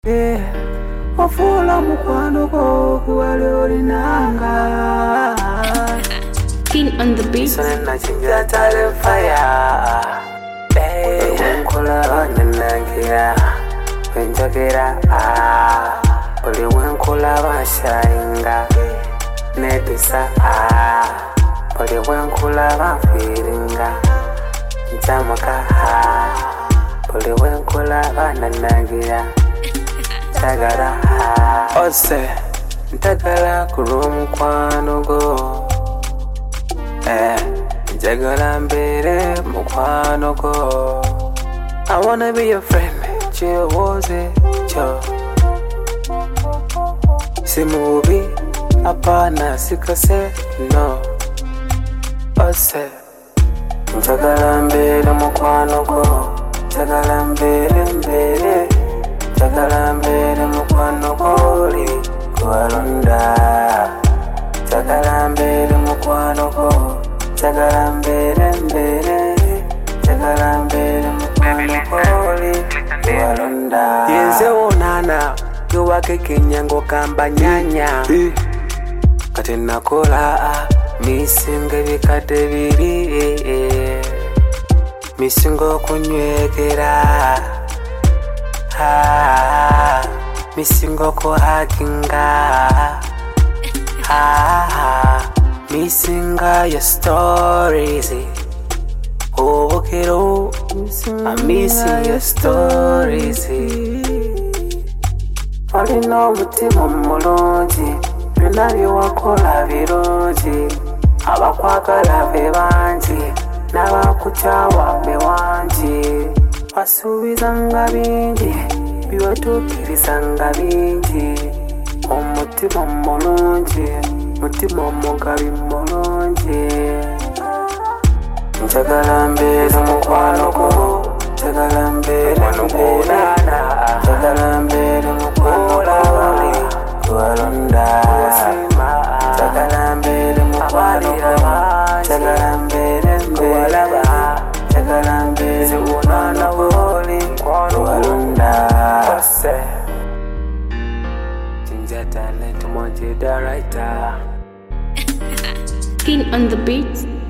Ofula mukwano go kuwale olinanga. King on the beat. Sonena chinja tale fire. Wenkula nanangira wenjogera buli wenkula bashainga nedisa buli wenkula bafiringa njamuka buli wenkula bananangira tagara ose ntagala kurumukwano go njagala mbere mukwano go. I wanna be your friend, chiwoze cho simubi apana sikase no ose njagala mbere mukwano go, njagala mbere njagala mbere mukwano goli gwalonda, njagala mbere mukwano go, njagala mbere njagala mbere mukwano goli gwalonda. Yenze onana yowake kenyango kamba nyanya kati nakola misinga bikade biri misingo kunywekera misingo ko hakinga misinga your stories obokero I'm missing your stories. Alina omutima mulungi byonna byewakola birungi abakwagala be bangi n'abakukyawa be wangi basuubizanga bingi biwatuukirizanga bingi omutima mulungi mutima omugabi mulungi njagala mbere mukwano go njagala mbere njagala mbere mukwano gwalonda njagala mbere mukwano njagala mbere njagala mbere mukwano gwalonda Jinja talent monje da writer King on the beat.